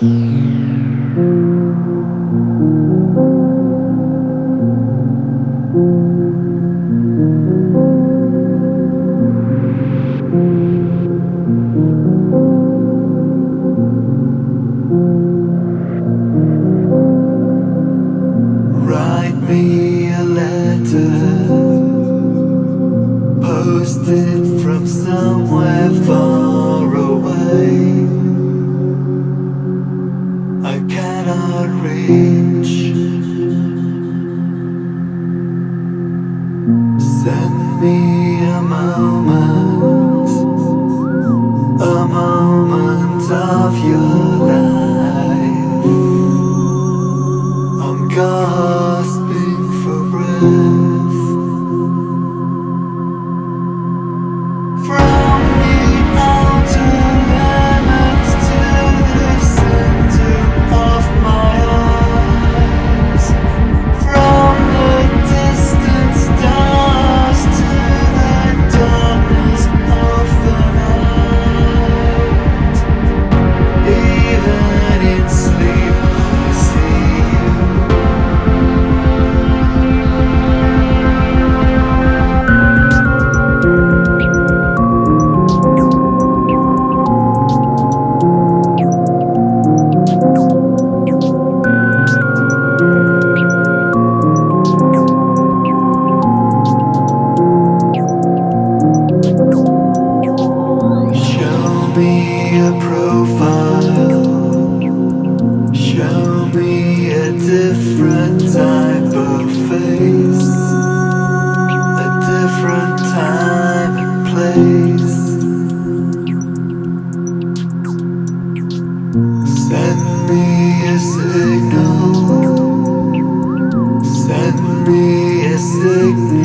Write me a letter, posted from somewhere far away. I cannot reach. Send me a moment of your life. I'm gasping for breath. From the outer limits to the center of my eyes. From the distant stars to the darkness of the night. Even in sleep I see you. Show me a profile. Show me a different type of face. A different time and place. Send me a signal. Send me a signal.